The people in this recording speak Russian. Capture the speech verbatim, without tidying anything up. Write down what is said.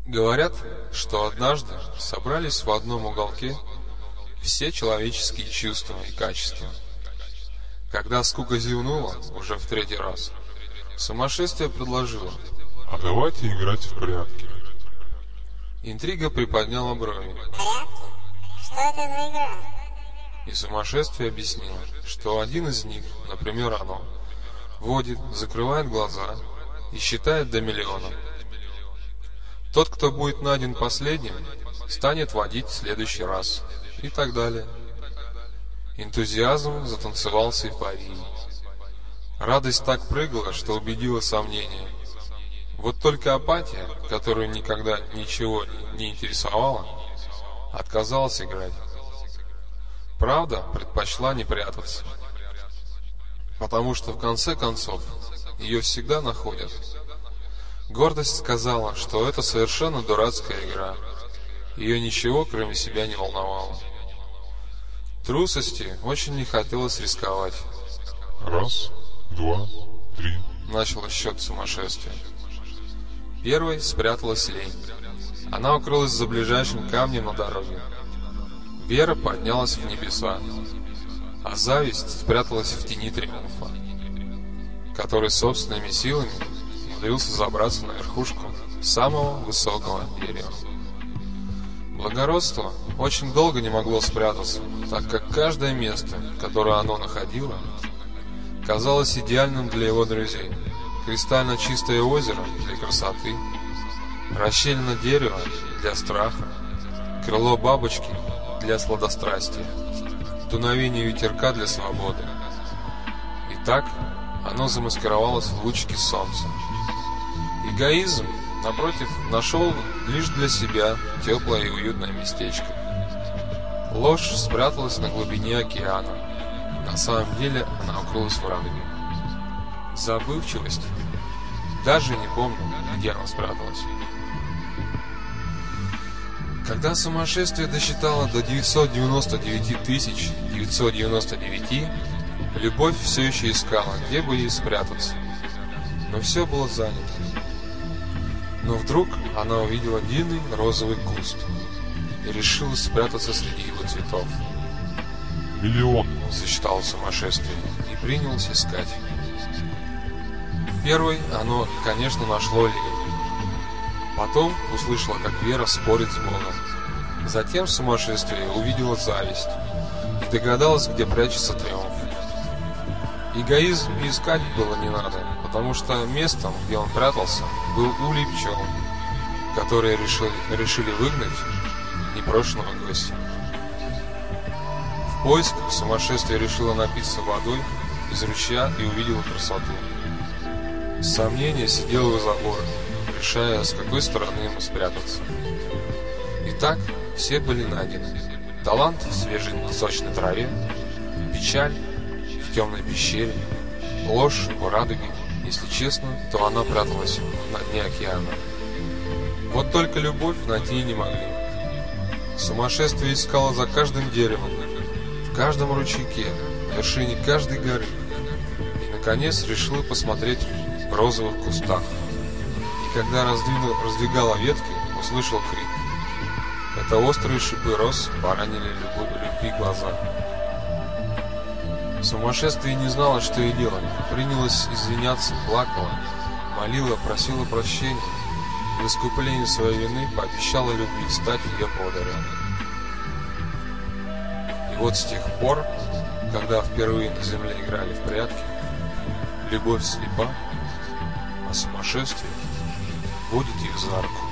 Говорят, что однажды собрались в одном уголке все человеческие чувства и качества. Когда скука зевнула уже в третий раз, сумасшествие предложило: А давайте играть в прятки. интрига приподняла брови, Прятки? Что это за игра? и сумасшествие объяснило, что один из них, например, оно, водит, закрывает глаза и считает до миллиона. Тот, кто будет найден последним, станет водить в следующий раз, и так далее. Энтузиазм затанцевал с эйфорией. Радость так прыгала, что убедила сомнение. Вот только апатия, которую никогда ничего не интересовала, отказалась играть. Правда предпочла не прятаться, потому что в конце концов ее всегда находят. Гордость сказала, что это совершенно дурацкая игра. Ее ничего, кроме себя, не волновало. Трусости очень не хотелось рисковать. Раз, два, три. Начало счет сумасшествия. Первой спряталась лень. Она укрылась за ближайшим камнем на дороге. Вера поднялась в небеса, а зависть спряталась в тени триумфа, который собственными силами умудрился забраться на верхушку самого высокого дерева. Благородство очень долго не могло спрятаться, так как каждое место, которое оно находило, казалось идеальным для его друзей. Кристально чистое озеро для красоты, расщелина дерева для страха, крыло бабочки для сладострастия, дуновение ветерка для свободы. И так оно замаскировалось в лучике солнца. Эгоизм, напротив, нашел лишь для себя теплое и уютное местечко. Ложь спряталась на глубине океана. На самом деле она укрылась в радуге. Забывчивость, даже не помню, где она спряталась. Когда сумасшествие досчитало до девятьсот девяносто девять тысяч девятьсот девяносто девять, любовь все еще искала, где бы ей спрятаться. Но все было занято. Но вдруг она увидела длинный розовый куст и решила спрятаться среди его цветов. Миллион. Засчитало сумасшествие и принялось искать. Первой оно, конечно, нашло лень. Потом услышала, как Вера спорит с Богом. Затем сумасшествие увидела зависть и догадалась, где прячется триумф. Эгоизм и искать было не надо, потому что местом, где он прятался, был улей пчел, которые решили, решили выгнать непрошенного гостя. В поисках сумасшествие решило напиться водой из ручья и увидела красоту. Сомнение сидело у забора, решая, с какой стороны ему спрятаться. Итак, все были найдены. Талант в свежей сочной траве, печаль в темной пещере, ложь в радуге. Если честно, то она пряталась на дне океана. Вот только любовь найти не могли. Сумасшествие искало за каждым деревом, в каждом ручейке, на вершине каждой горы. И, наконец, решила посмотреть в розовых кустах. И когда раздвинул, раздвигала ветки, услышал крик. Это острые шипы роз поранили любви глаза. Сумасшествие не знало, что ей делать. Принялась извиняться, плакала, молила, просила прощения. В искуплении своей вины пообещала любви стать ее поводырем. И вот с тех пор, когда впервые на земле играли в прятки, любовь слепа, а сумасшествие водит их за руку.